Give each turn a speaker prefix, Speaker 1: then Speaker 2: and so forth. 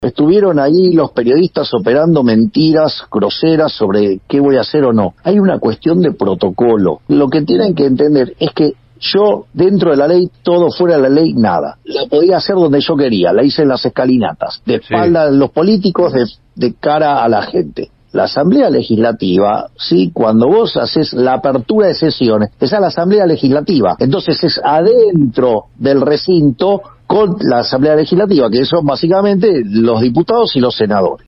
Speaker 1: Estuvieron ahí los periodistas operando mentiras groseras sobre qué voy a hacer o no. Hay una cuestión de protocolo. Lo que tienen que entender es que yo, dentro de la ley, todo, fuera de la ley, nada. La podía hacer donde yo quería, la hice en las escalinatas, de espalda de los políticos, de cara a la gente. La Asamblea Legislativa, sí, cuando vos haces la apertura de sesiones, esa es la Asamblea Legislativa. Entonces es adentro del recinto con la Asamblea Legislativa, que son básicamente los diputados y los senadores.